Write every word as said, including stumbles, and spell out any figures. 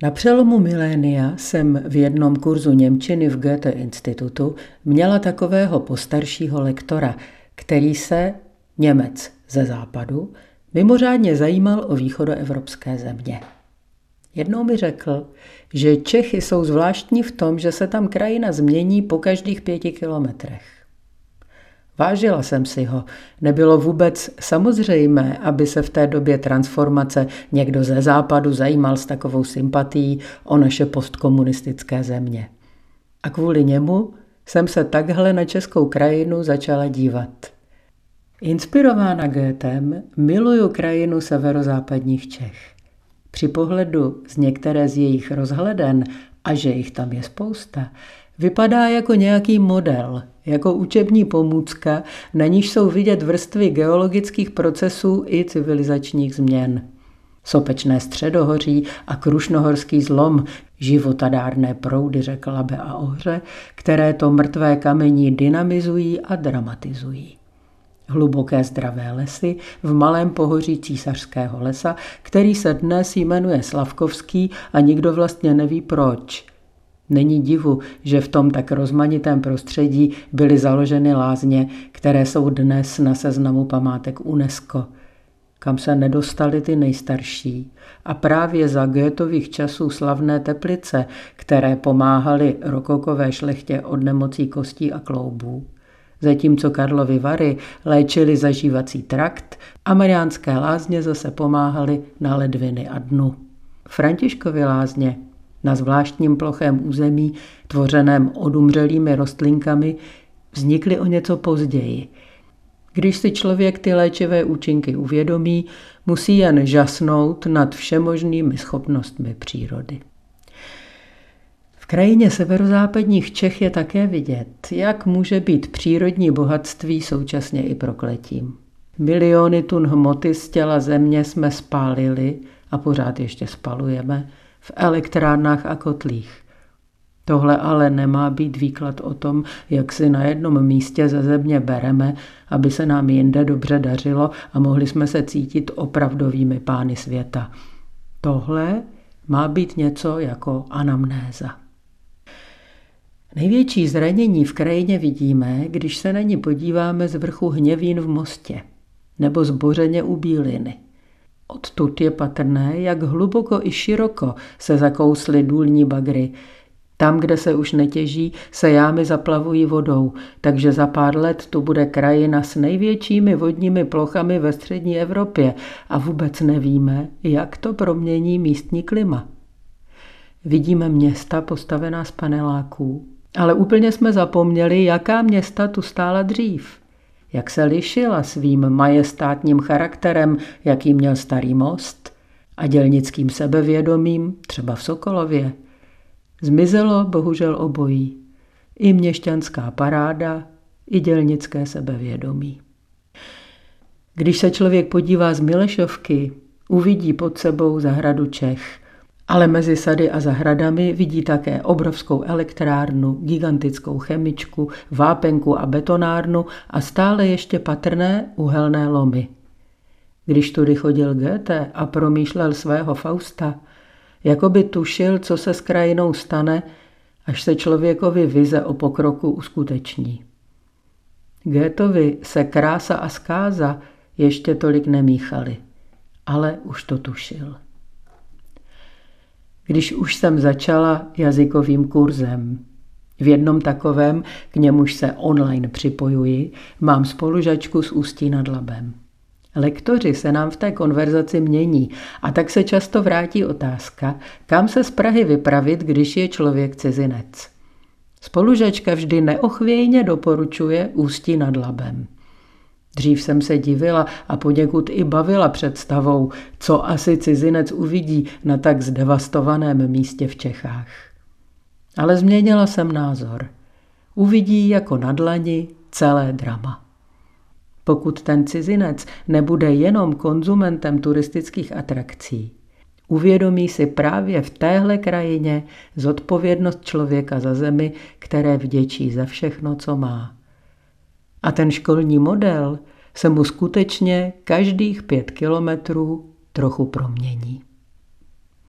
Na přelomu milénia jsem v jednom kurzu němčiny v Goethe institutu měla takového postaršího lektora, který se, Němec ze západu, mimořádně zajímal o východoevropské země. Jednou mi řekl, že Čechy jsou zvláštní v tom, že se tam krajina změní po každých pěti kilometrech. Vážila jsem si ho. Nebylo vůbec samozřejmé, aby se v té době transformace někdo ze západu zajímal s takovou sympatií o naše postkomunistické země. A kvůli němu jsem se takhle na českou krajinu začala dívat. Inspirována Goethem miluju krajinu severozápadních Čech. Při pohledu z některé z jejich rozhleden, a že jich tam je spousta, vypadá jako nějaký model, jako učební pomůcka, na níž jsou vidět vrstvy geologických procesů i civilizačních změn. Sopečné středohoří a krušnohorský zlom, životadárné proudy řek Labe a Ohře, které to mrtvé kamení dynamizují a dramatizují. Hluboké zdravé lesy v malém pohoří Císařského lesa, který se dnes jmenuje Slavkovský a nikdo vlastně neví proč. Není divu, že v tom tak rozmanitém prostředí byly založeny lázně, které jsou dnes na seznamu památek UNESCO, kam se nedostaly ty nejstarší. A právě za Goethových časů slavné Teplice, které pomáhaly rokokové šlechtě od nemocí kostí a kloubů. Zatímco Karlovy Vary léčily zažívací trakt a Mariánské lázně zase pomáhaly na ledviny a dnu. Františkovy lázně na zvláštním plochém území, tvořeném odumřelými rostlinkami, vznikly o něco později. Když si člověk ty léčivé účinky uvědomí, musí jen žasnout nad všemožnými schopnostmi přírody. V krajině severozápadních Čech je také vidět, jak může být přírodní bohatství současně i prokletím. Miliony tun hmoty z těla země jsme spálili a pořád ještě spalujeme v elektrárnách a kotlích. Tohle ale nemá být výklad o tom, jak si na jednom místě ze země bereme, aby se nám jinde dobře dařilo a mohli jsme se cítit opravdovými pány světa. Tohle má být něco jako anamnéza. Největší zranění v krajině vidíme, když se na ní podíváme z vrchu Hněvín v Mostě nebo zbořeně u Bíliny. Odtud je patrné, jak hluboko i široko se zakously důlní bagry. Tam, kde se už netěží, se jámy zaplavují vodou, takže za pár let tu bude krajina s největšími vodními plochami ve střední Evropě a vůbec nevíme, jak to promění místní klima. Vidíme města postavená z paneláků, ale úplně jsme zapomněli, jaká města tu stála dřív. Jak se lišila svým majestátním charakterem, jaký měl Starý Most, a dělnickým sebevědomím, třeba v Sokolově. Zmizelo bohužel obojí. I měšťanská paráda, i dělnické sebevědomí. Když se člověk podívá z Milešovky, uvidí pod sebou zahradu Čech. Ale mezi sady a zahradami vidí také obrovskou elektrárnu, gigantickou chemičku, vápenku a betonárnu a stále ještě patrné uhelné lomy. Když tudy chodil Goethe a promýšlel svého Fausta, jako by tušil, co se s krajinou stane, až se člověkovi vize o pokroku uskuteční. Goethevi se krása a zkáza ještě tolik nemíchaly, ale už to tušil. Když už jsem začala jazykovým kurzem. V jednom takovém, k němuž se online připojuji, mám spolužačku z Ústí nad Labem. Lektoři se nám v té konverzaci mění a tak se často vrátí otázka, kam se z Prahy vypravit, když je člověk cizinec. Spolužačka vždy neochvějně doporučuje Ústí nad Labem. Dřív jsem se divila a poněkud i bavila představou, co asi cizinec uvidí na tak zdevastovaném místě v Čechách. Ale změnila jsem názor. Uvidí jako na dlani celé drama. Pokud ten cizinec nebude jenom konzumentem turistických atrakcí, uvědomí si právě v téhle krajině zodpovědnost člověka za zemi, které vděčí za všechno, co má. A ten školní model se mu skutečně každých pět kilometrů trochu promění.